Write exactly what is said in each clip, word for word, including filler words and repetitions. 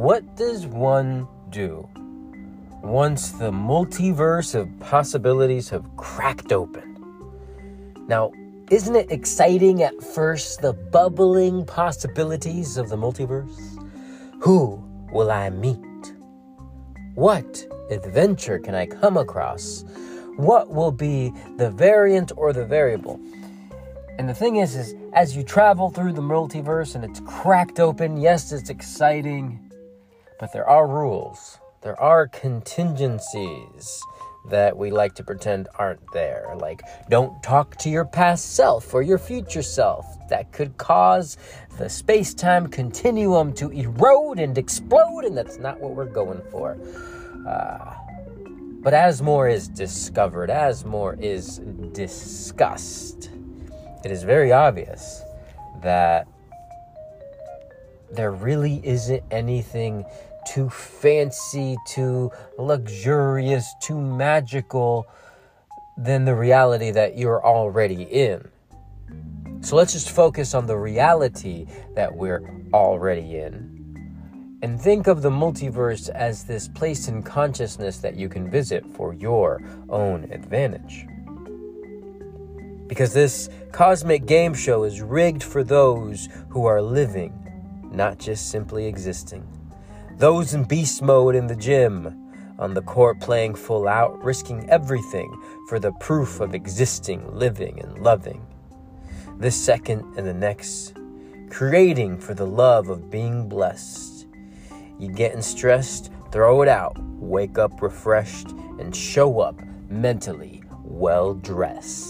what does one do once the multiverse of possibilities have cracked open? Now, isn't it exciting at first, the bubbling possibilities of the multiverse? Who will I meet? What adventure can I come across? What will be the variant or the variable? And the thing is, is as you travel through the multiverse and it's cracked open, yes, it's exciting, but there are rules. There are contingencies that we like to pretend aren't there. Like, don't talk to your past self or your future self. That could cause the space-time continuum to erode and explode, and that's not what we're going for. Uh, but as more is discovered, as more is discussed, it is very obvious that there really isn't anything too fancy, too luxurious, too magical than the reality that you're already in. So let's just focus on the reality that we're already in. And think of the multiverse as this place in consciousness that you can visit for your own advantage. Because this cosmic game show is rigged for those who are living, not just simply existing. Those in beast mode in the gym, on the court playing full out, risking everything for the proof of existing, living, and loving. This second and the next, creating for the love of being blessed. You getting stressed? Throw it out. Wake up refreshed and show up mentally well dressed.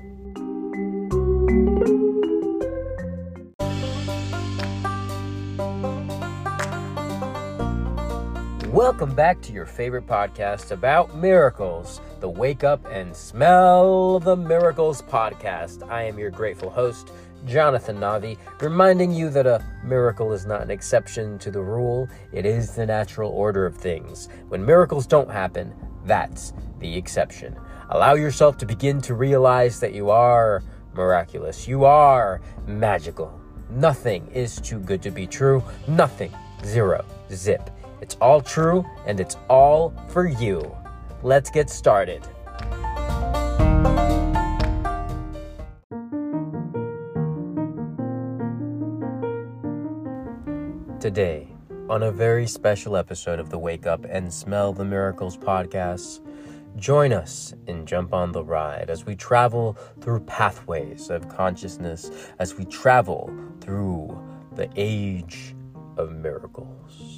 Welcome back to your favorite podcast about miracles, the Wake Up and Smell the Miracles podcast. I am your grateful host, Jonathan Navi, reminding you that a miracle is not an exception to the rule. It is the natural order of things. When miracles don't happen, that's the exception. Allow yourself to begin to realize that you are miraculous. You are magical. Nothing is too good to be true. Nothing. Zero. Zip. It's all true, and it's all for you. Let's get started. Today, on a very special episode of the Wake Up and Smell the Miracles podcast, join us and jump on the ride as we travel through pathways of consciousness, as we travel through the age of miracles.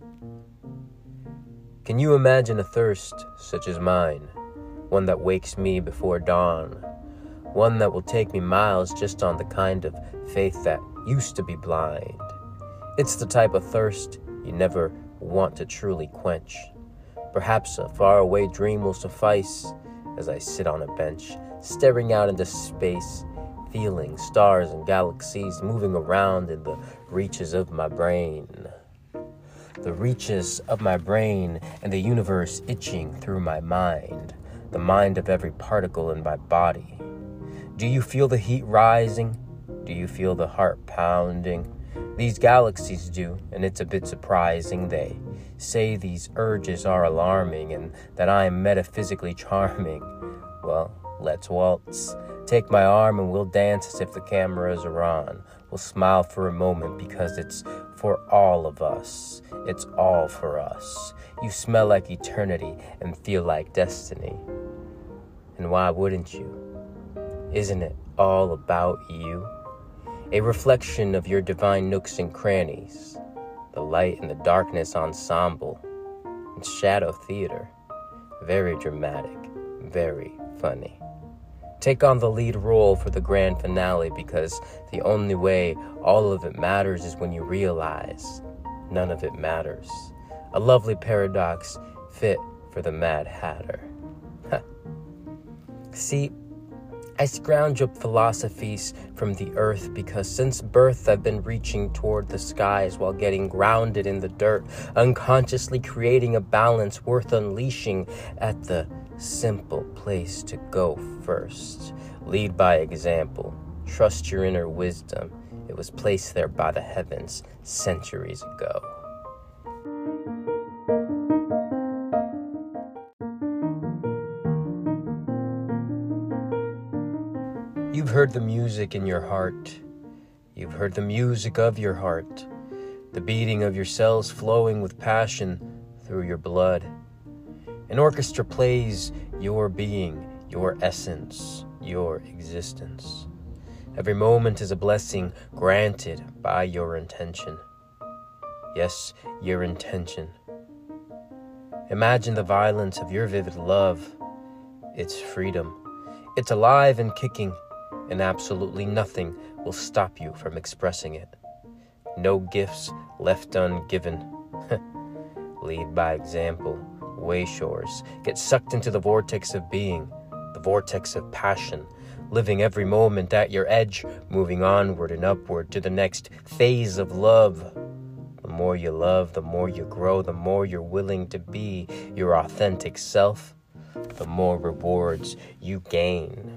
Can you imagine a thirst such as mine? One that wakes me before dawn. One that will take me miles just on the kind of faith that used to be blind. It's the type of thirst you never want to truly quench. Perhaps a faraway dream will suffice as I sit on a bench, staring out into space, feeling stars and galaxies moving around in the reaches of my brain. The reaches of my brain and the universe itching through my mind, the mind of every particle in my body. Do you feel the heat rising? Do you feel the heart pounding? These galaxies do, and it's a bit surprising. They say these urges are alarming and that I am metaphysically charming. Well, let's waltz. Take my arm and we'll dance as if the cameras are on. We'll smile for a moment because it's for all of us. It's all for us. You smell like eternity and feel like destiny. And why wouldn't you? Isn't it all about you? A reflection of your divine nooks and crannies. The light and the darkness ensemble. It's shadow theater. Very dramatic. Very funny. Take on the lead role for the grand finale because the only way all of it matters is when you realize none of it matters. A lovely paradox fit for the Mad Hatter. See, I scrounge up philosophies from the earth because since birth I've been reaching toward the skies while getting grounded in the dirt, unconsciously creating a balance worth unleashing at the simple place to go first. Lead by example. Trust your inner wisdom. It was placed there by the heavens centuries ago. You've heard the music in your heart. You've heard the music of your heart, the beating of your cells flowing with passion through your blood. An orchestra plays your being, your essence, your existence. Every moment is a blessing granted by your intention. Yes, your intention. Imagine the violence of your vivid love. It's freedom. It's alive and kicking, and absolutely nothing will stop you from expressing it. No gifts left ungiven. Lead by example. Wayshores. Get sucked into the vortex of being, the vortex of passion, living every moment at your edge, moving onward and upward to the next phase of love. The more you love, the more you grow, the more you're willing to be your authentic self, the more rewards you gain.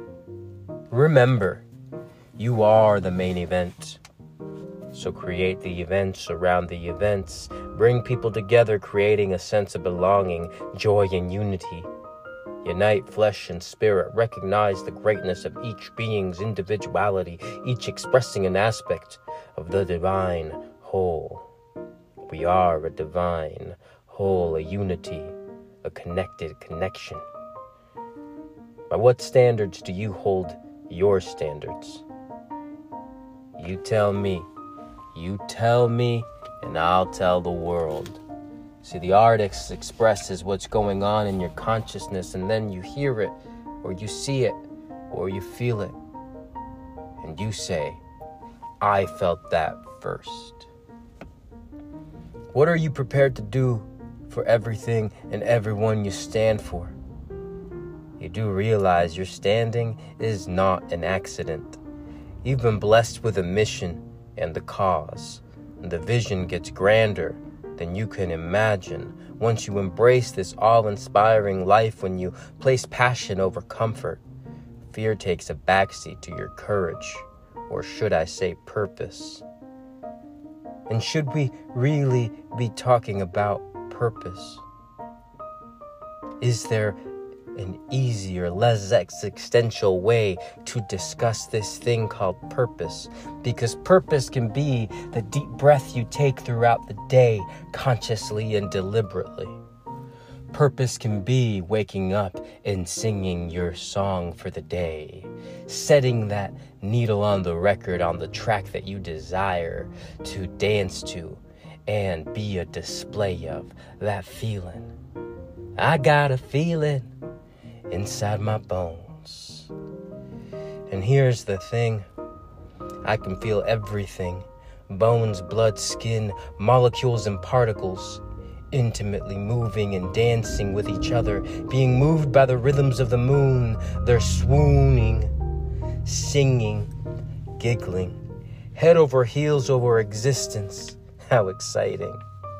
Remember, you are the main event. So create the events around the events. Bring people together, creating a sense of belonging, joy, and unity. Unite flesh and spirit. Recognize the greatness of each being's individuality, each expressing an aspect of the divine whole. We are a divine whole, a unity, a connected connection. By what standards do you hold your standards? You tell me. You tell me, and I'll tell the world. See, the artist expresses what's going on in your consciousness, and then you hear it, or you see it, or you feel it. And you say, I felt that first. What are you prepared to do for everything and everyone you stand for? You do realize your standing is not an accident. You've been blessed with a mission and the cause, and the vision gets grander than you can imagine once you embrace this awe-inspiring life. When you place passion over comfort, fear takes a backseat to your courage, or should I say purpose. And should we really be talking about purpose? Is there an easier, less existential way to discuss this thing called purpose? Because purpose can be the deep breath you take throughout the day, consciously and deliberately. Purpose can be waking up and singing your song for the day, setting that needle on the record on the track that you desire to dance to, and be a display of that feeling. I got a feeling inside my bones. And here's the thing, I can feel everything, bones, blood, skin, molecules and particles, intimately moving and dancing with each other, being moved by the rhythms of the moon. They're swooning, singing, giggling, head over heels over existence. How exciting.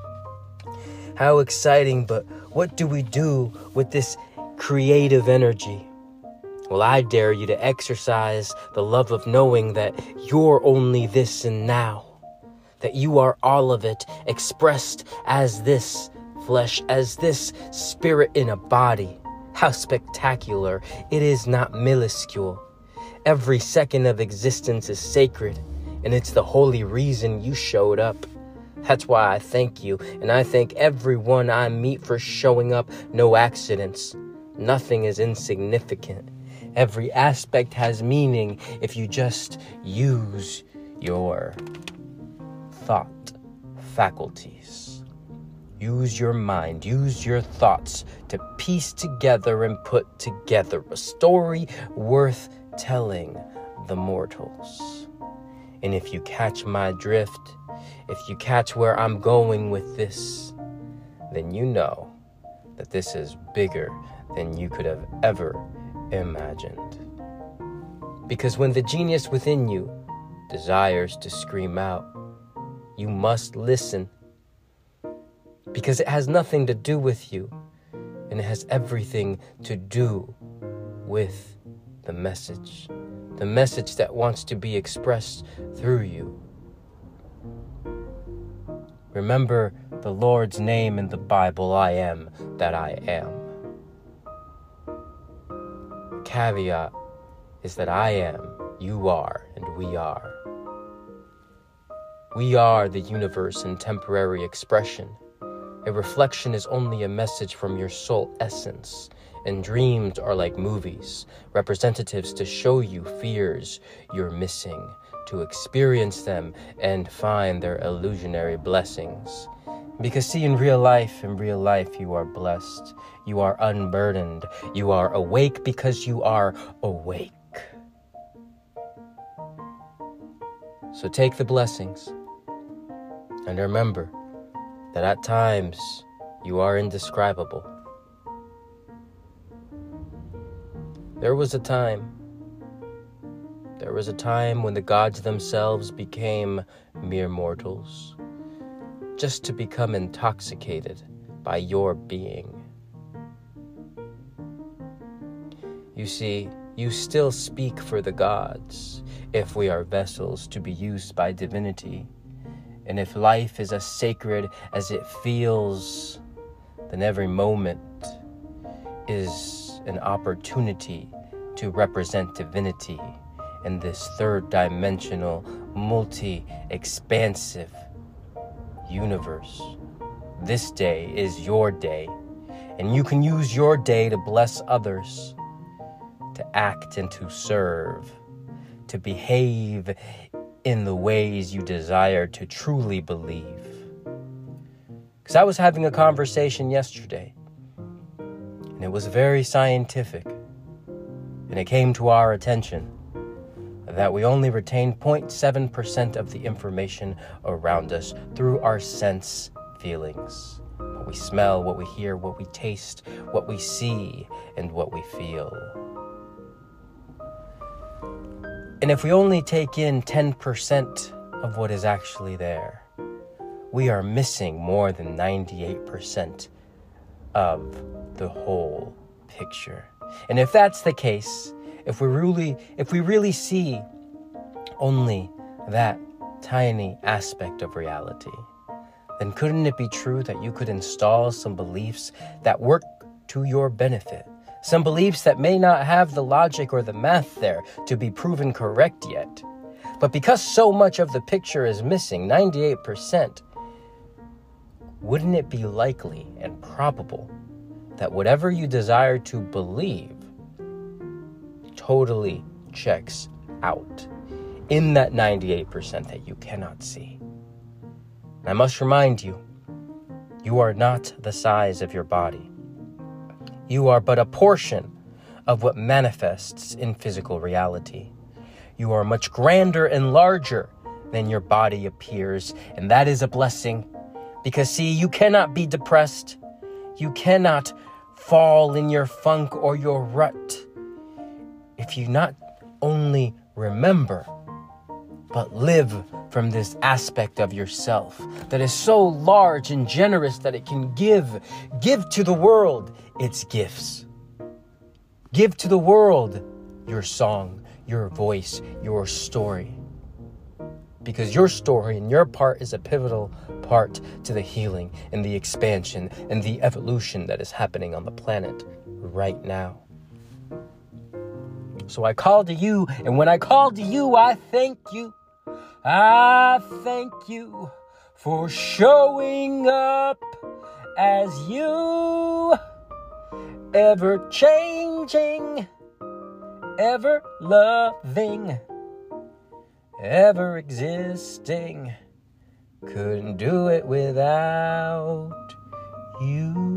How exciting, but what do we do with this creative energy? Well, I dare you to exercise the love of knowing that you're only this and now, that you are all of it, expressed as this flesh, as this spirit in a body. How spectacular. It is not minuscule. Every second of existence is sacred, and it's the holy reason you showed up. That's why I thank you, and I thank everyone I meet for showing up. No accidents. Nothing is insignificant. Every aspect has meaning if you just use your thought faculties. Use your mind, use your thoughts to piece together and put together a story worth telling the mortals. And if you catch my drift, if you catch where I'm going with this, then you know that this is bigger than you could have ever imagined. Because when the genius within you desires to scream out, you must listen. Because it has nothing to do with you, and it has everything to do with the message. The message that wants to be expressed through you. Remember the Lord's name in the Bible, I am that I am. Caveat, is that I am, you are, and we are. We are the universe in temporary expression. A reflection is only a message from your soul essence, and dreams are like movies, representatives to show you fears you're missing, to experience them and find their illusionary blessings. Because see, in real life, in real life, you are blessed, you are unburdened, you are awake because you are awake. So take the blessings, and remember that at times you are indescribable. There was a time, there was a time when the gods themselves became mere mortals, just to become intoxicated by your being. You see, you still speak for the gods if we are vessels to be used by divinity. And if life is as sacred as it feels, then every moment is an opportunity to represent divinity in this third dimensional, multi-expansive universe. This day is your day, and you can use your day to bless others, to act and to serve, to behave in the ways you desire to truly believe. Because I was having a conversation yesterday, and it was very scientific, and it came to our attention that we only retain zero point seven percent of the information around us through our sense feelings. What we smell, what we hear, what we taste, what we see, and what we feel. And if we only take in ten percent of what is actually there, we are missing more than ninety-eight percent of the whole picture. And if that's the case, if we really, if we really see only that tiny aspect of reality, then couldn't it be true that you could install some beliefs that work to your benefit? Some beliefs that may not have the logic or the math there to be proven correct yet. But because so much of the picture is missing, ninety-eight percent, wouldn't it be likely and probable that whatever you desire to believe totally checks out in that ninety-eight percent that you cannot see? And I must remind you, you are not the size of your body. You are but a portion of what manifests in physical reality. You are much grander and larger than your body appears, and that is a blessing. Because see, you cannot be depressed. You cannot fall in your funk or your rut if you not only remember, but live from this aspect of yourself that is so large and generous that it can give, give to the world its gifts. Give to the world your song, your voice, your story. Because your story and your part is a pivotal part to the healing and the expansion and the evolution that is happening on the planet right now. So I call to you, and when I call to you, I thank you. I thank you for showing up as you, ever changing, ever loving, ever existing. Couldn't do it without you.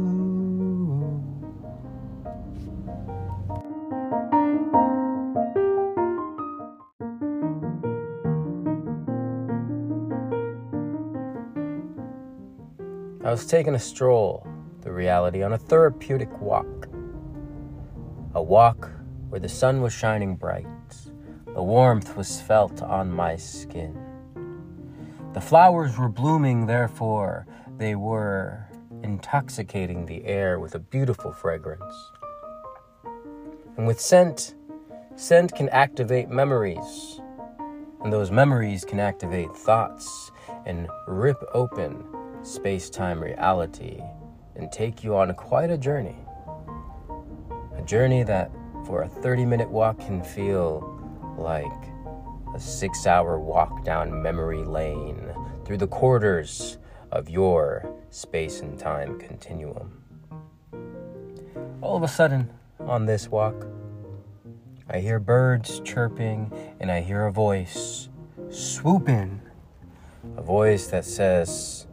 I was taking a stroll through reality on a therapeutic walk. A walk where the sun was shining bright. The warmth was felt on my skin. The flowers were blooming, therefore they were intoxicating the air with a beautiful fragrance. And with scent, scent can activate memories. And those memories can activate thoughts and rip open space-time reality and take you on quite a journey. A journey that for a thirty-minute walk can feel like a six-hour walk down memory lane through the quarters of your space and time continuum. All of a sudden, on this walk, I hear birds chirping and I hear a voice swoop in. A voice that says,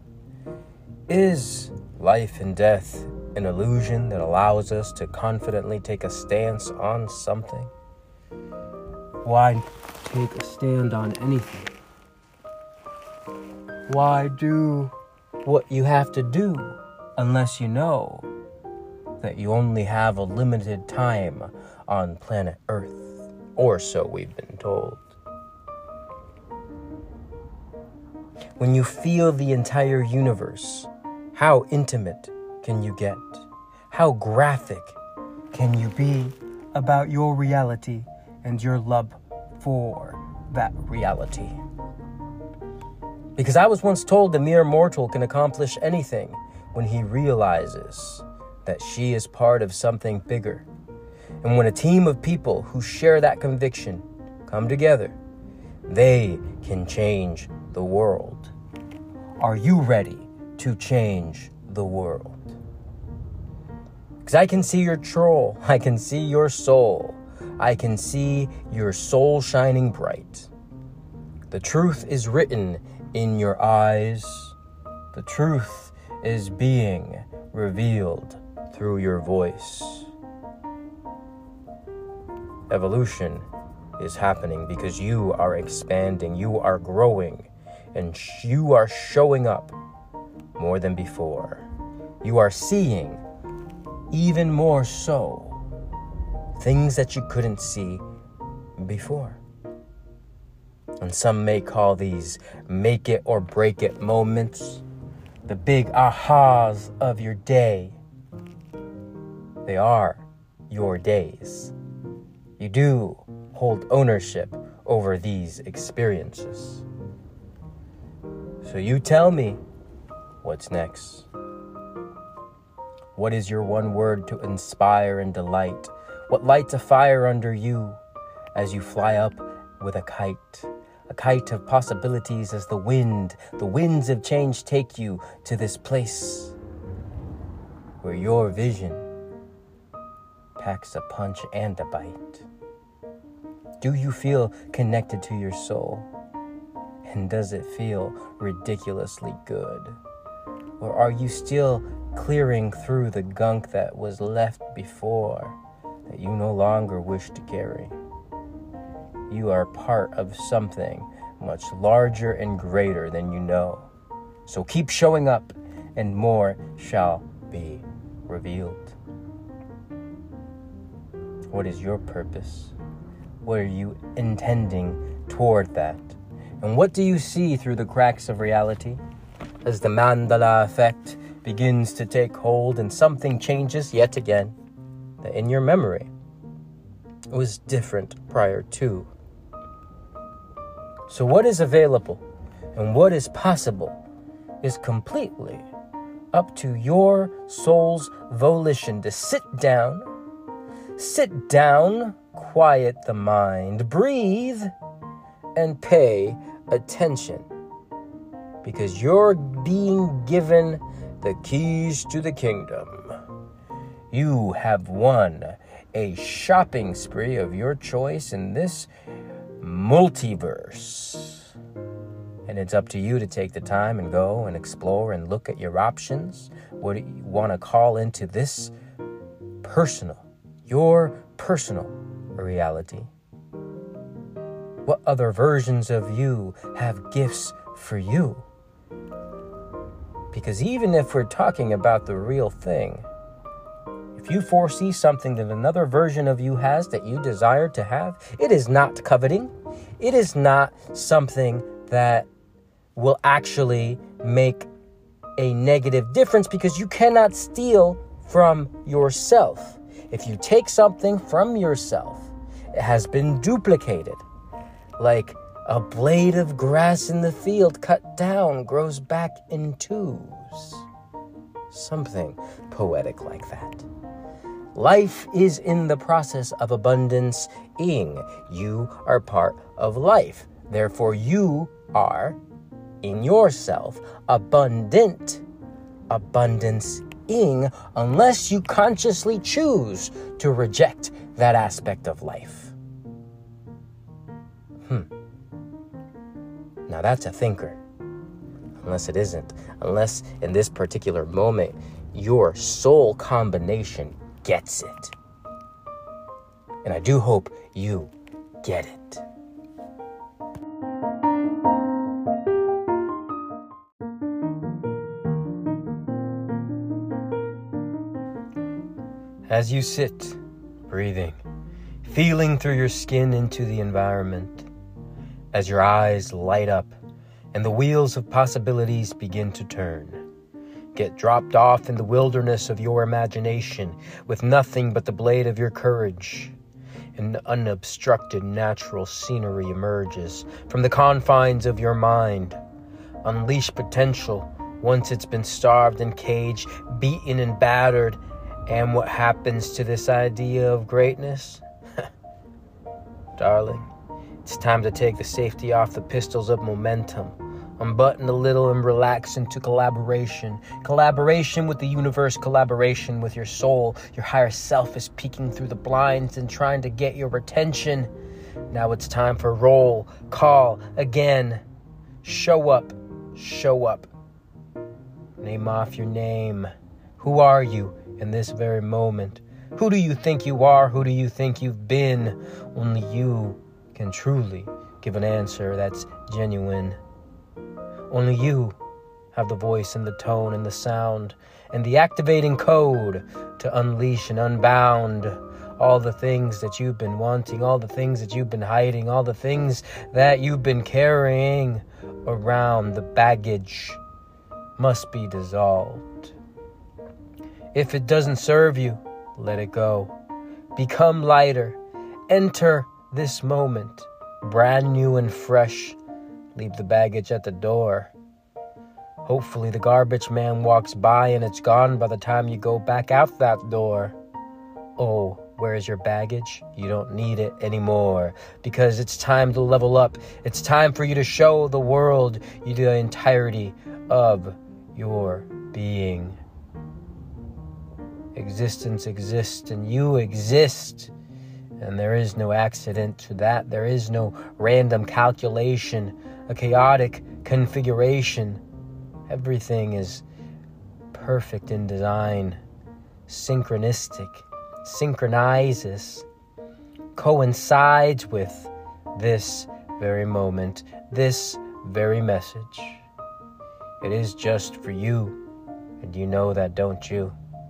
"Is life and death an illusion that allows us to confidently take a stance on something? Why take a stand on anything? Why do what you have to do unless you know that you only have a limited time on planet Earth?" Or so we've been told. When you feel the entire universe, how intimate can you get? How graphic can you be about your reality and your love for that reality? Because I was once told a mere mortal can accomplish anything when he realizes that she is part of something bigger. And when a team of people who share that conviction come together, they can change the world. Are you ready to change the world? Because I can see your troll. I can see your soul. I can see your soul shining bright. The truth is written in your eyes. The truth is being revealed through your voice. Evolution is happening because you are expanding, you are growing, and sh- you are showing up more than before. You are seeing even more so things that you couldn't see before. And some may call these make it or break it moments, the big ahas of your day. They are your days. You do hold ownership over these experiences. So you tell me, what's next? What is your one word to inspire and delight? What lights a fire under you as you fly up with a kite? A kite of possibilities as the wind, the winds of change take you to this place where your vision packs a punch and a bite. Do you feel connected to your soul? And does it feel ridiculously good? Or are you still clearing through the gunk that was left before that you no longer wish to carry? You are part of something much larger and greater than you know. So keep showing up and more shall be revealed. What is your purpose? What are you intending toward that? And what do you see through the cracks of reality as the Mandela effect begins to take hold and something changes yet again that in your memory it was different prior to? So what is available and what is possible is completely up to your soul's volition to sit down, sit down, quiet the mind, breathe, and pay attention. Because you're being given the keys to the kingdom. You have won a shopping spree of your choice in this multiverse. And it's up to you to take the time and go and explore and look at your options. What do you want to call into this personal, your personal reality? What other versions of you have gifts for you? Because even if we're talking about the real thing, if you foresee something that another version of you has that you desire to have, it is not coveting. It is not something that will actually make a negative difference, because you cannot steal from yourself. If you take something from yourself, it has been duplicated. Like a blade of grass in the field cut down grows back in twos. Something poetic like that. Life is in the process of abundance-ing. You are part of life. Therefore, you are, in yourself, abundant. Abundance-ing, unless you consciously choose to reject that aspect of life. Hmm. Now that's a thinker. Unless it isn't. Unless in this particular moment, your soul combination gets it. And I do hope you get it. As you sit, breathing, feeling through your skin into the environment, as your eyes light up and the wheels of possibilities begin to turn, get dropped off in the wilderness of your imagination with nothing but the blade of your courage. An unobstructed natural scenery emerges from the confines of your mind. Unleash potential once it's been starved and caged, beaten and battered. And what happens to this idea of greatness? Darling, it's time to take the safety off the pistols of momentum. Unbutton a little and relax into collaboration. Collaboration with the universe, collaboration with your soul. Your higher self is peeking through the blinds and trying to get your attention. Now it's time for roll, call, again. Show up, show up. Name off your name. Who are you in this very moment? Who do you think you are? Who do you think you've been? Only you can truly give an answer that's genuine. Only you have the voice and the tone and the sound and the activating code to unleash and unbound all the things that you've been wanting, all the things that you've been hiding, all the things that you've been carrying around. The baggage must be dissolved. If it doesn't serve you, let it go. Become lighter. Enter this moment, brand new and fresh. Leave the baggage at the door. Hopefully the garbage man walks by and it's gone by the time you go back out that door. Oh, where is your baggage? You don't need it anymore because it's time to level up. It's time for you to show the world you the entirety of your being. Existence exists and you exist. And there is no accident to that. There is no random calculation, a chaotic configuration. Everything is perfect in design, synchronistic, synchronizes, coincides with this very moment, this very message. It is just for you, and you know that, don't you?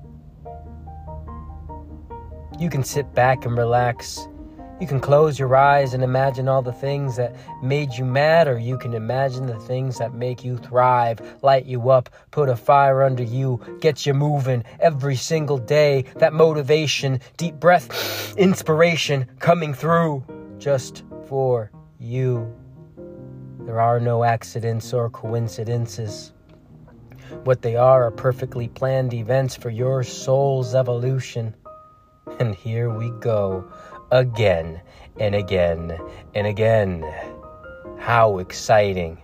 You can sit back and relax. You can close your eyes and imagine all the things that made you mad, or you can imagine the things that make you thrive, light you up, put a fire under you, get you moving every single day. That motivation, deep breath, inspiration coming through just for you. There are no accidents or coincidences. What they are are perfectly planned events for your soul's evolution. And here we go, again and again and again. How exciting.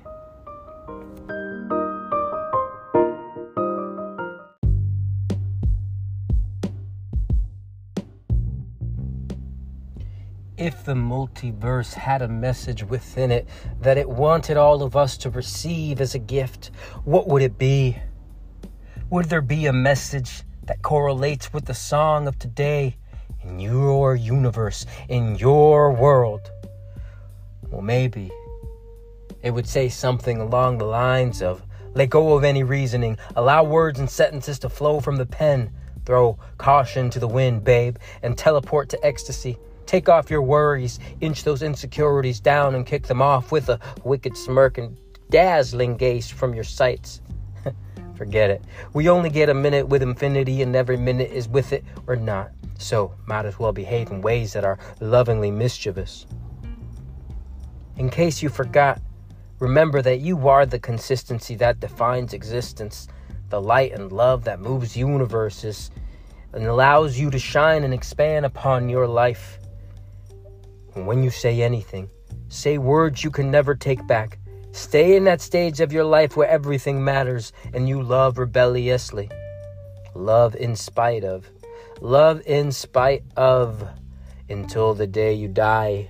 If the multiverse had a message within it that it wanted all of us to receive as a gift, what would it be? Would there be a message that correlates with the song of today in your universe, in your world? Well, maybe it would say something along the lines of, let go of any reasoning, allow words and sentences to flow from the pen, throw caution to the wind, babe, and teleport to ecstasy. Take off your worries, inch those insecurities down and kick them off with a wicked smirk and dazzling gaze from your sights. Forget it. We only get a minute with infinity, and every minute is with it or not. So might as well behave in ways that are lovingly mischievous. In case you forgot, remember that you are the consistency that defines existence, the light and love that moves universes, and allows you to shine and expand upon your life. And when you say anything, say words you can never take back. Stay in that stage of your life where everything matters and you love rebelliously. Love in spite of. Love in spite of until the day you die.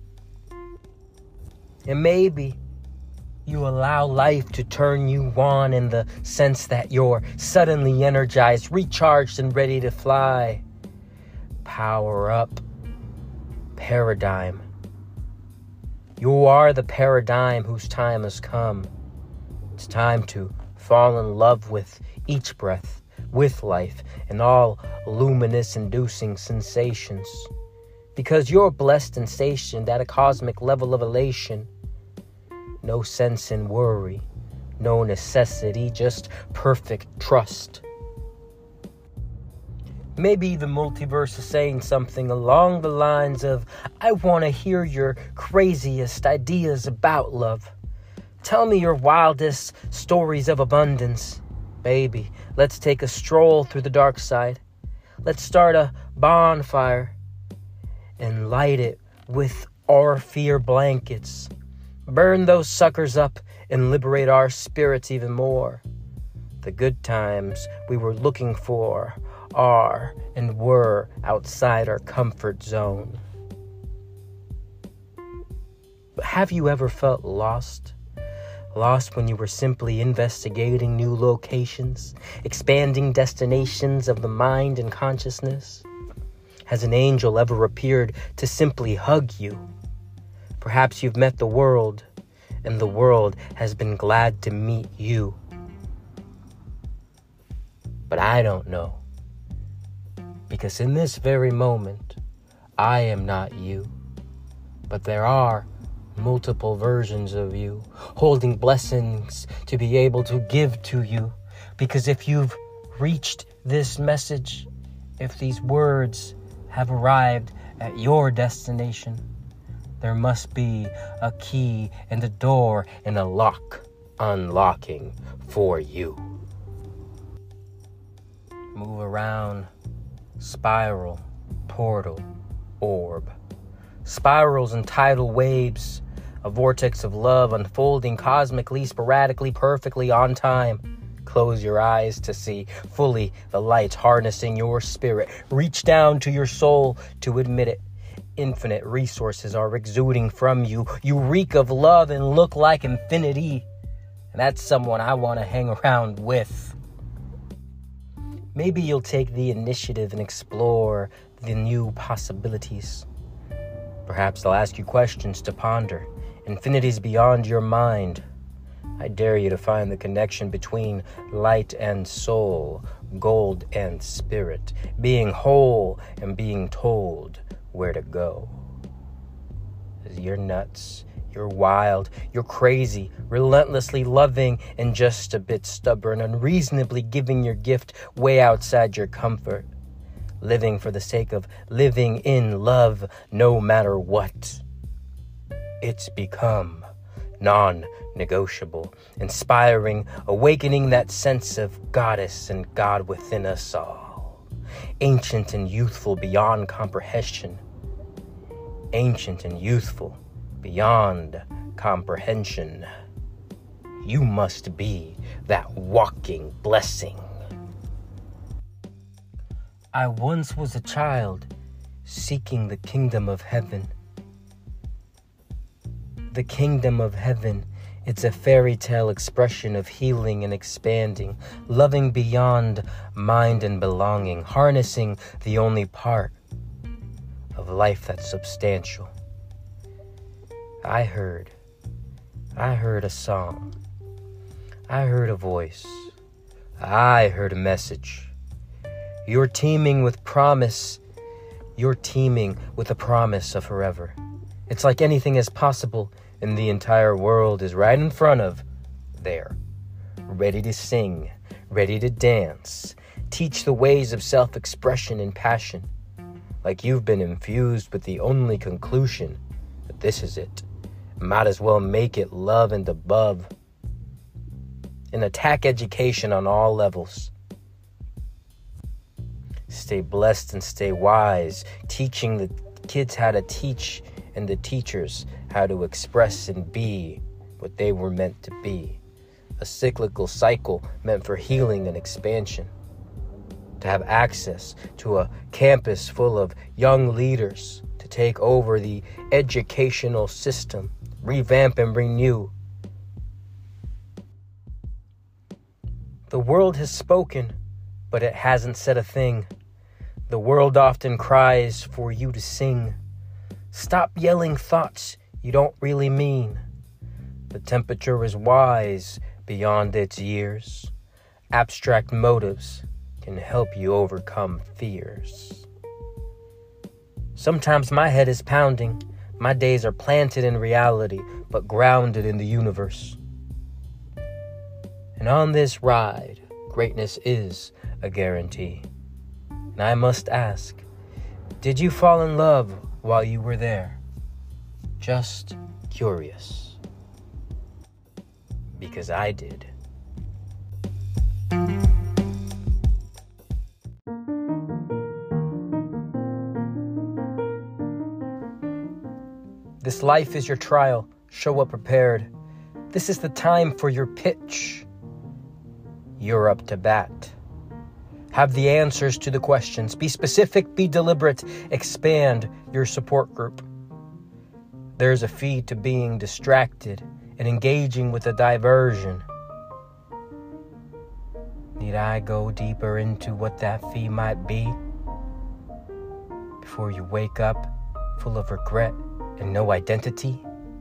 And maybe you allow life to turn you on in the sense that you're suddenly energized, recharged, and ready to fly. Power up. Paradigm. You are the paradigm whose time has come. It's time to fall in love with each breath, with life, and all luminous-inducing sensations. Because you're blessed and stationed at a cosmic level of elation. No sense in worry, no necessity, just perfect trust. Maybe the multiverse is saying something along the lines of, I want to hear your craziest ideas about love. Tell me your wildest stories of abundance. Baby, let's take a stroll through the dark side. Let's start a bonfire and light it with our fear blankets. Burn those suckers up and liberate our spirits even more. The good times we were looking for are and were outside our comfort zone. But have you ever felt lost? Lost when you were simply investigating new locations, expanding destinations of the mind and consciousness? Has an angel ever appeared to simply hug you? Perhaps you've met the world, and the world has been glad to meet you. But I don't know. Because in this very moment, I am not you. But there are multiple versions of you, holding blessings to be able to give to you. Because if you've reached this message, if these words have arrived at your destination, there must be a key and a door and a lock unlocking for you. Move around. Spiral, portal, orb. Spirals and tidal waves, a vortex of love unfolding cosmically, sporadically, perfectly on time. Close your eyes to see fully the light harnessing your spirit. Reach down to your soul to admit it. Infinite resources are exuding from you. You reek of love and look like infinity. And that's someone I want to hang around with. Maybe you'll take the initiative and explore the new possibilities. Perhaps they'll ask you questions to ponder. Infinities beyond your mind. I dare you to find the connection between light and soul, gold and spirit, being whole and being told where to go. You're nuts. You're wild, you're crazy, relentlessly loving, and just a bit stubborn, unreasonably giving your gift way outside your comfort. Living for the sake of living in love, no matter what. It's become non-negotiable, inspiring, awakening that sense of goddess and God within us all. Ancient and youthful beyond comprehension. Ancient and youthful beyond comprehension. You must be that walking blessing. I once was a child seeking the kingdom of heaven. The kingdom of heaven, it's a fairy tale expression of healing and expanding, loving beyond mind and belonging, harnessing the only part of life that's substantial. I heard, I heard a song. I heard a voice. I heard a message. You're teeming with promise. You're teeming with a promise of forever. It's like anything is possible, and the entire world is right in front of there. Ready to sing, ready to dance. Teach the ways of self-expression and passion. Like you've been infused with the only conclusion that this is it. Might as well make it love and above. And attack education on all levels. Stay blessed and stay wise, teaching the kids how to teach and the teachers how to express and be what they were meant to be. A cyclical cycle meant for healing and expansion. To have access to a campus full of young leaders to take over the educational system, revamp and renew. The world has spoken, but it hasn't said a thing. The world often cries for you to sing. Stop yelling thoughts you don't really mean. The temperature is wise beyond its years. Abstract motives can help you overcome fears. Sometimes my head is pounding. My days are planted in reality, but grounded in the universe. And on this ride, greatness is a guarantee. And I must ask, did you fall in love while you were there? Just curious. Because I did. This life is your trial. Show up prepared. This is the time for your pitch. You're up to bat. Have the answers to the questions. Be specific, be deliberate. Expand your support group. There's a fee to being distracted and engaging with a diversion. Need I go deeper into what that fee might be before you wake up full of regret and no identity?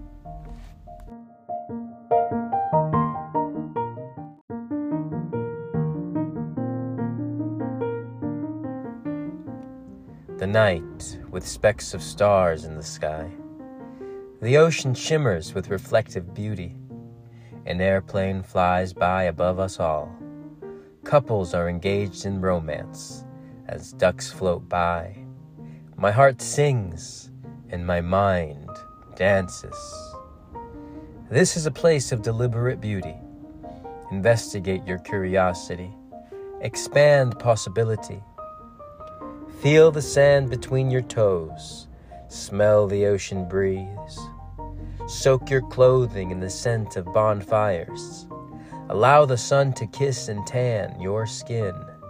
The night with specks of stars in the sky. The ocean shimmers with reflective beauty. An airplane flies by above us all. Couples are engaged in romance as ducks float by. My heart sings and my mind dances. This is a place of deliberate beauty. Investigate your curiosity. Expand possibility. Feel the sand between your toes. Smell the ocean breeze. Soak your clothing in the scent of bonfires. Allow the sun to kiss and tan your skin.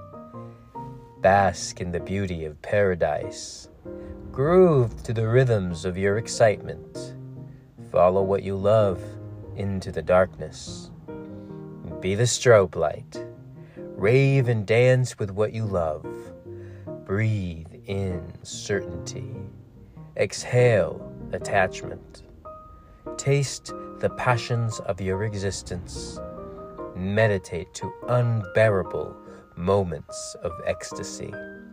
Bask in the beauty of paradise. Groove to the rhythms of your excitement. Follow what you love into the darkness. Be the strobe light. Rave and dance with what you love. Breathe in certainty. Exhale attachment. Taste the passions of your existence. Meditate to unbearable moments of ecstasy.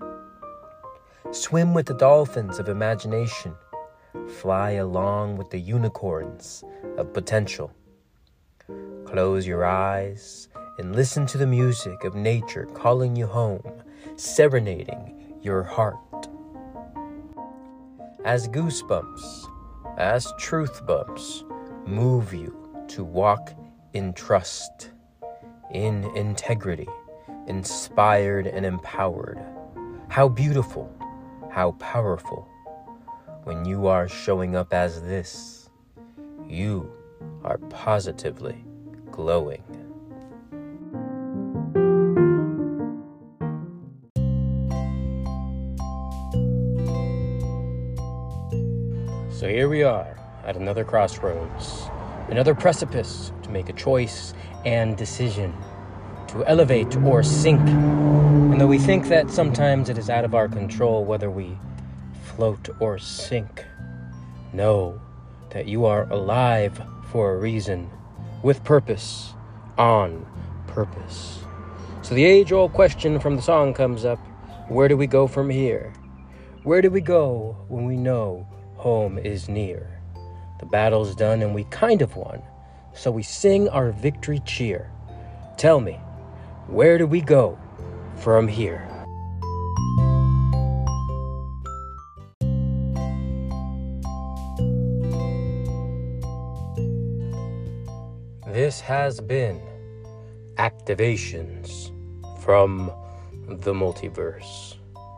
Swim with the dolphins of imagination. Fly along with the unicorns of potential. Close your eyes and listen to the music of nature calling you home, serenading your heart. As goosebumps, as truth bumps, move you to walk in trust, in integrity, inspired and empowered. How beautiful, how powerful. When you are showing up as this, you are positively glowing. So here we are at another crossroads, another precipice to make a choice and decision, to elevate or sink. And though we think that sometimes it is out of our control whether we float or sink, know that you are alive for a reason, with purpose, on purpose. So the age-old question from the song comes up, where do we go from here? Where do we go when we know home is near? The battle's done and we kind of won, so we sing our victory cheer. Tell me, where do we go from here? This has been Activations from the Multiverse.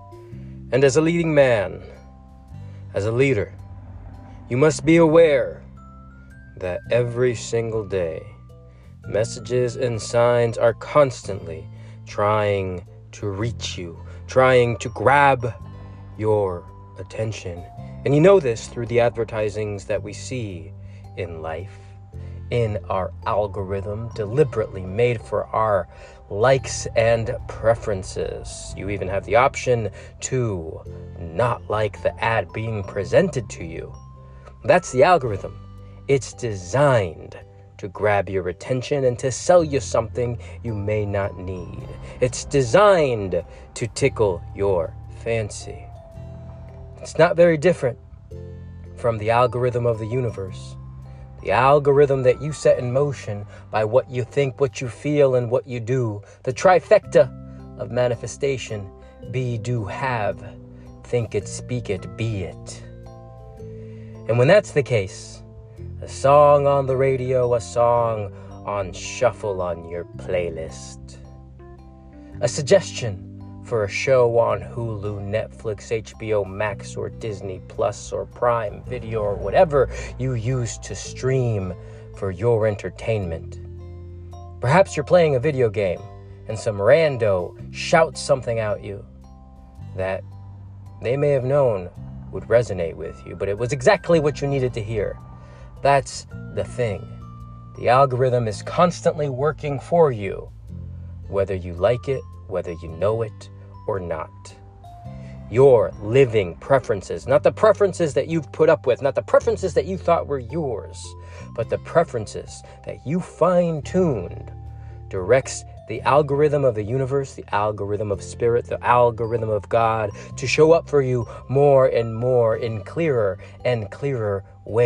And as a leading man, as a leader, you must be aware that every single day, messages and signs are constantly trying to reach you, trying to grab your attention. And you know this through the advertisings that we see in life, in our algorithm, deliberately made for our likes and preferences. You even have the option to not like the ad being presented to you. That's the algorithm. It's designed to grab your attention and to sell you something you may not need. It's designed to tickle your fancy. It's not very different from the algorithm of the universe. The algorithm that you set in motion by what you think, what you feel, and what you do. The trifecta of manifestation: be, do, have. Think it, speak it, be it. And when that's the case, a song on the radio, a song on shuffle on your playlist, a suggestion for a show on Hulu, Netflix, H B O Max, or Disney Plus, or Prime Video, or whatever you use to stream for your entertainment. Perhaps you're playing a video game and some rando shouts something at you that they may have known would resonate with you, but it was exactly what you needed to hear. That's the thing. The algorithm is constantly working for you, whether you like it, whether you know it or not. Your living preferences, not the preferences that you've put up with, not the preferences that you thought were yours, but the preferences that you fine-tuned, directs the algorithm of the universe, the algorithm of spirit, the algorithm of God to show up for you more and more in clearer and clearer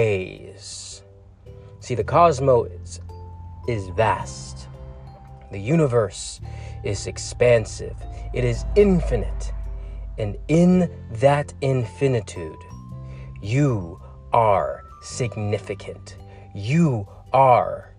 ways. See, the cosmos is vast. The universe is expansive. It is infinite. And in that infinitude, you are significant. You are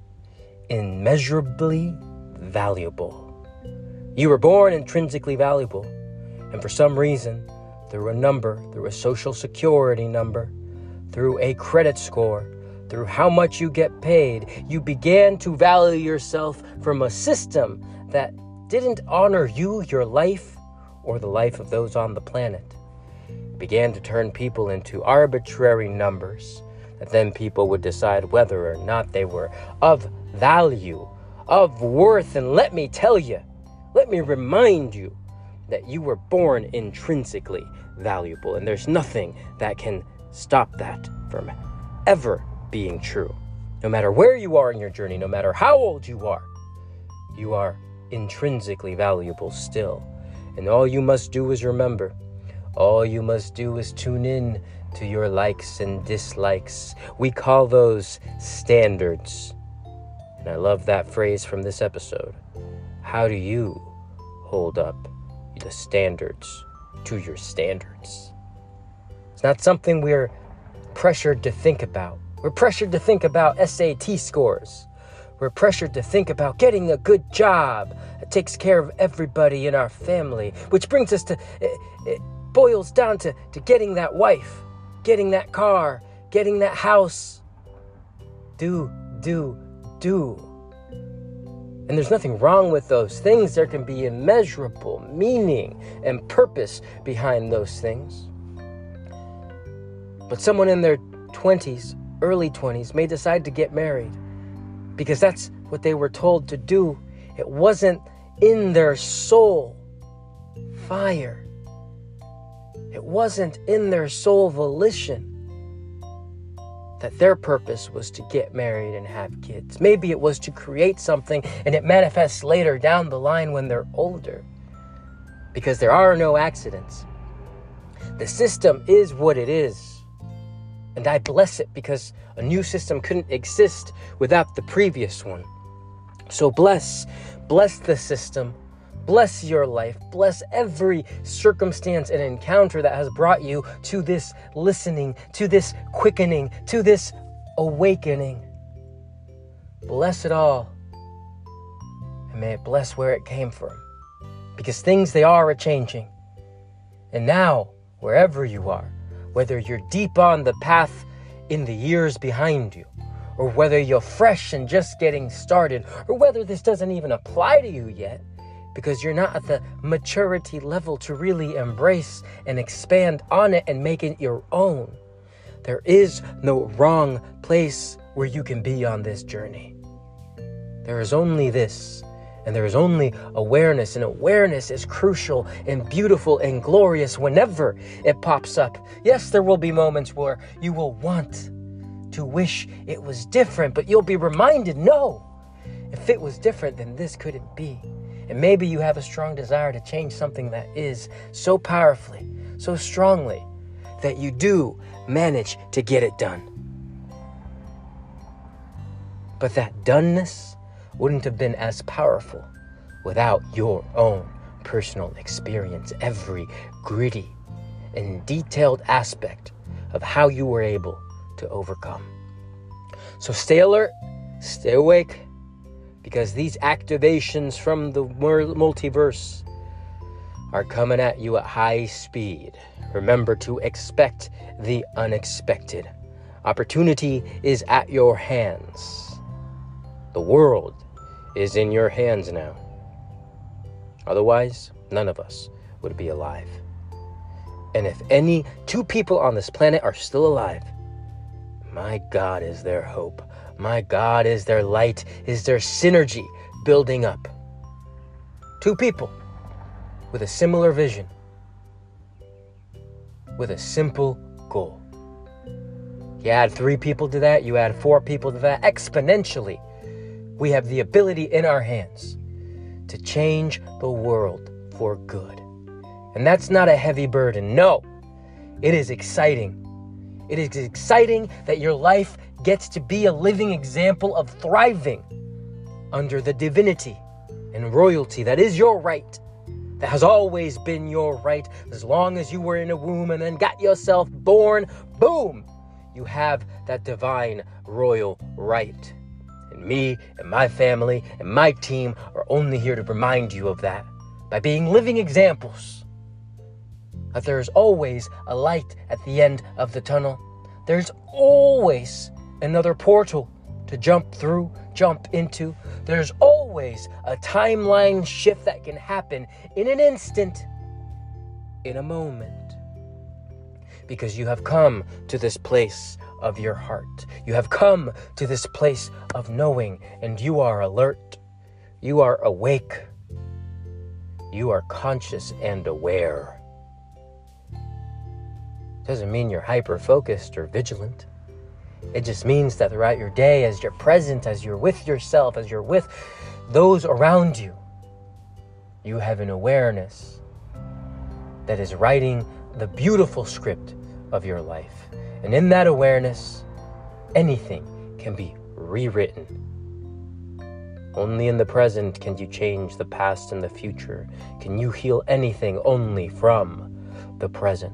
immeasurably valuable. You were born intrinsically valuable. And for some reason, through a number, through a social security number, through a credit score, through how much you get paid, you began to value yourself from a system that didn't honor you, your life, or the life of those on the planet. It began to turn people into arbitrary numbers that then people would decide whether or not they were of value, of worth. And let me tell you, let me remind you that you were born intrinsically valuable, and there's nothing that can stop that from ever being true. No matter where you are in your journey, no matter how old you are, you are intrinsically valuable still. And all you must do is remember, all you must do is tune in to your likes and dislikes. We call those standards. And I love that phrase from this episode. How do you hold up the standards to your standards? It's not something we're pressured to think about. We're pressured to think about S A T scores. We're pressured to think about getting a good job that takes care of everybody in our family, which brings us to, it, it boils down to, to getting that wife, getting that car, getting that house. Do, do, do. And there's nothing wrong with those things. There can be immeasurable meaning and purpose behind those things. But someone in their twenties, early twenties, may decide to get married because that's what they were told to do. It wasn't in their soul fire. It wasn't in their soul volition that their purpose was to get married and have kids. Maybe it was to create something and it manifests later down the line when they're older. Because there are no accidents. The system is what it is. And I bless it because a new system couldn't exist without the previous one. So bless, bless the system, bless your life, bless every circumstance and encounter that has brought you to this listening, to this quickening, to this awakening. Bless it all. And may it bless where it came from. Because things, they are a-changing. And now, wherever you are, whether you're deep on the path in the years behind you, or whether you're fresh and just getting started, or whether this doesn't even apply to you yet, because you're not at the maturity level to really embrace and expand on it and make it your own. There is no wrong place where you can be on this journey. There is only this, and there is only awareness, and awareness is crucial and beautiful and glorious whenever it pops up. Yes, there will be moments where you will want to wish it was different, but you'll be reminded, no, if it was different, then this couldn't be. And maybe you have a strong desire to change something that is so powerfully, so strongly, that you do manage to get it done. But that doneness wouldn't have been as powerful without your own personal experience, every gritty and detailed aspect of how you were able to overcome. So stay alert, stay awake, because these activations from the multiverse are coming at you at high speed. Remember to expect the unexpected. Opportunity is at your hands. The world is in your hands now. Otherwise, none of us would be alive. And if any two people on this planet are still alive, my God is their hope. My God is their light, is their synergy building up. Two people with a similar vision, with a simple goal. You add three people to that, you add four people to that, exponentially, we have the ability in our hands to change the world for good. And that's not a heavy burden. No, it is exciting. It is exciting that your life gets to be a living example of thriving under the divinity and royalty that is your right, that has always been your right. As long as you were in a womb and then got yourself born, boom, you have that divine royal right. And me and my family and my team are only here to remind you of that by being living examples. That there's always a light at the end of the tunnel. There's always another portal to jump through, jump into. There's always a timeline shift that can happen in an instant, in a moment. Because you have come to this place of your heart. You have come to this place of knowing, and you are alert. You are awake. You are conscious and aware. Doesn't mean you're hyper-focused or vigilant. It just means that throughout your day, as you're present, as you're with yourself, as you're with those around you, you have an awareness that is writing the beautiful script of your life. And in that awareness, anything can be rewritten. Only in the present can you change the past and the future. Can you heal anything only from the present?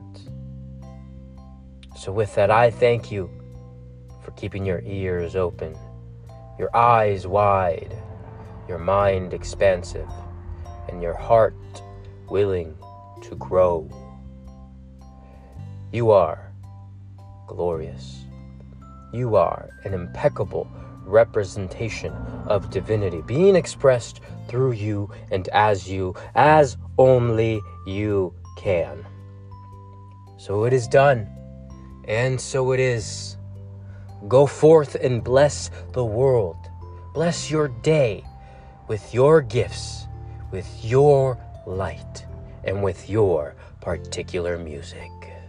So with that, I thank you for keeping your ears open, your eyes wide, your mind expansive, and your heart willing to grow. You are glorious. You are an impeccable representation of divinity being expressed through you and as you, as only you can. So it is done. And so it is. Go forth and bless the world. Bless your day with your gifts, with your light, and with your particular music.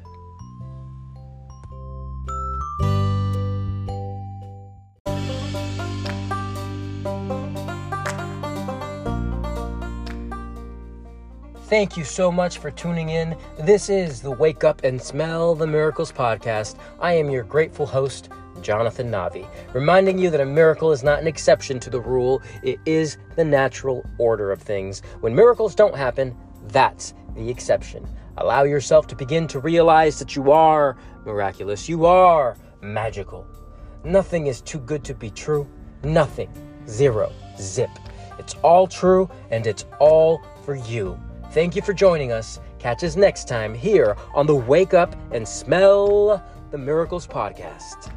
Thank you so much for tuning in. This is the Wake Up and Smell the Miracles podcast. I am your grateful host, Jonathan Navi, reminding you that a miracle is not an exception to the rule. It is the natural order of things. When miracles don't happen, that's the exception. Allow yourself to begin to realize that you are miraculous. You are magical. Nothing is too good to be true. Nothing. Zero. Zip. It's all true and it's all for you. Thank you for joining us. Catch us next time here on the Wake Up and Smell the Miracles podcast.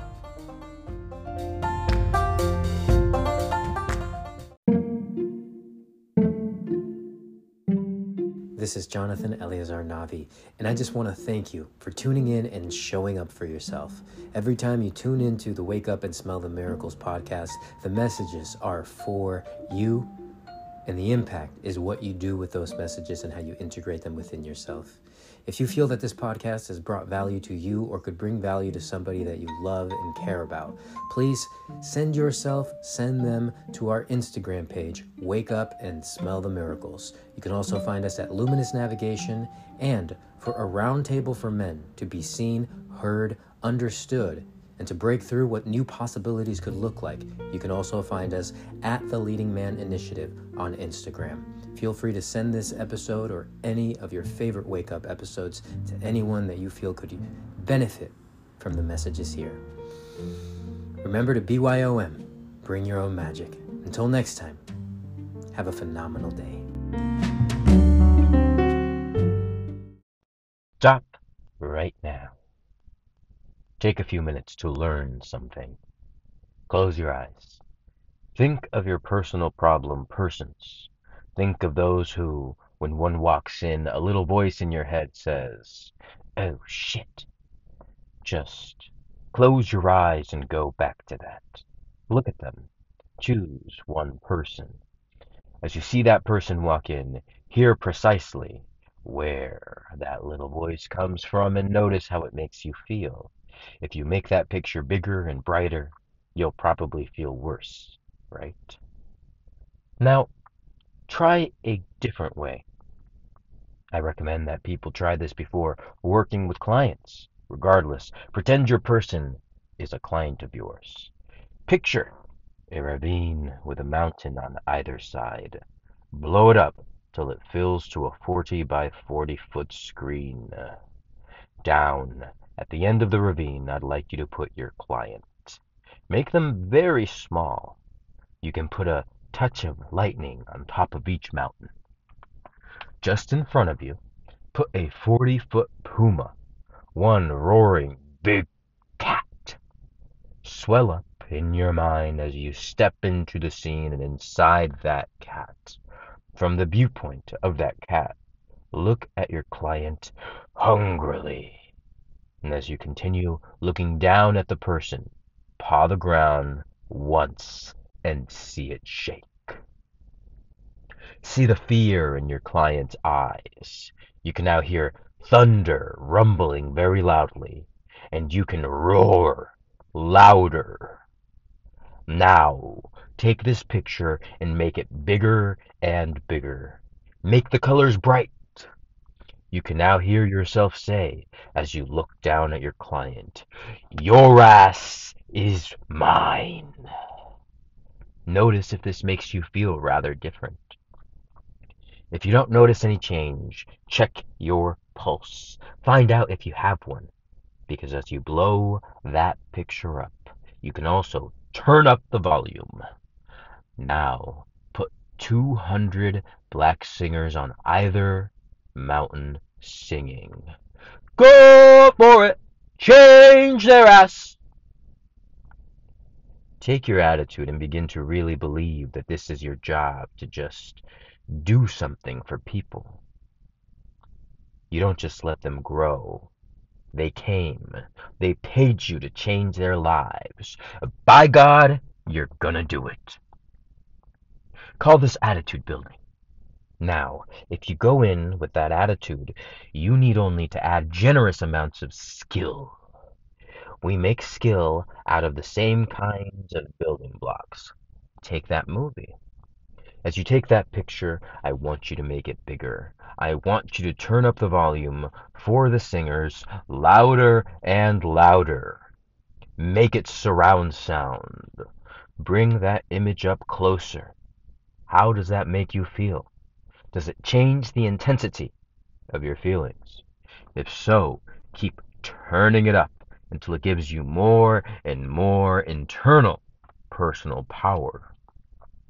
This is Jonathan Eleazar Navi, and I just want to thank you for tuning in and showing up for yourself. Every time you tune into the Wake Up and Smell the Miracles podcast, the messages are for you, and the impact is what you do with those messages and how you integrate them within yourself. If you feel that this podcast has brought value to you or could bring value to somebody that you love and care about, please send yourself, send them to our Instagram page, Wake Up and Smell the Miracles. You can also find us at Luminous Navigation, and for a roundtable for men to be seen, heard, understood, and to break through what new possibilities could look like, you can also find us at The Leading Man Initiative on Instagram. Feel free to send this episode or any of your favorite Wake Up episodes to anyone that you feel could benefit from the messages here. Remember to B Y O M, bring your own magic. Until next time, have a phenomenal day. Stop right now. Take a few minutes to learn something. Close your eyes. Think of your personal problem persons. Think of those who, when one walks in, a little voice in your head says, "Oh shit." Just close your eyes and go back to that. Look at them. Choose one person. As you see that person walk in, hear precisely where that little voice comes from and notice how it makes you feel. If you make that picture bigger and brighter, you'll probably feel worse, right? Now, try a different way. I recommend that people try this before working with clients. Regardless, pretend your person is a client of yours. Picture a ravine with a mountain on either side. Blow it up till it fills to a forty by forty foot screen. Down at the end of the ravine, I'd like you to put your client. Make them very small. You can put a touch of lightning on top of each mountain. Just in front of you, put a forty foot puma, one roaring big cat. Swell up in your mind as you step into the scene and inside that cat. From the viewpoint of that cat, look at your client hungrily. And as you continue looking down at the person, paw the ground once and see it shake. See the fear in your client's eyes. You can now hear thunder rumbling very loudly, and you can roar louder. Now, take this picture and make it bigger and bigger. Make the colors bright. You can now hear yourself say, as you look down at your client, "Your ass is mine." Notice if this makes you feel rather different. If you don't notice any change, check your pulse. Find out if you have one. Because as you blow that picture up, you can also turn up the volume. Now, put two hundred black singers on either mountain singing. Go for it! Change their ass! Take your attitude and begin to really believe that this is your job to just do something for people. You don't just let them grow. They came. They paid you to change their lives. By God, you're gonna do it. Call this attitude building. Now, if you go in with that attitude, you need only to add generous amounts of skill. We make skill out of the same kinds of building blocks. Take that movie. As you take that picture, I want you to make it bigger. I want you to turn up the volume for the singers louder and louder. Make it surround sound. Bring that image up closer. How does that make you feel? Does it change the intensity of your feelings? If so, keep turning it up until it gives you more and more internal personal power.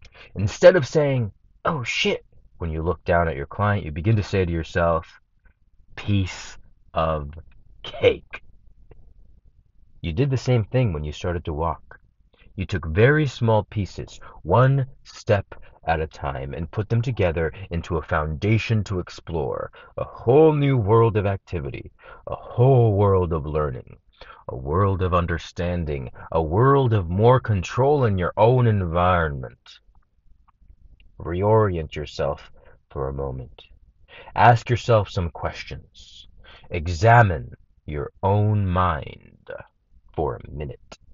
Instead of saying, "Oh shit," when you look down at your client, you begin to say to yourself, piece of cake. You did the same thing when you started to walk. You took very small pieces, one step at a time, and put them together into a foundation to explore a whole new world of activity, a whole world of learning, a world of understanding, a world of more control in your own environment. Reorient yourself for a moment. Ask yourself some questions. Examine your own mind for a minute.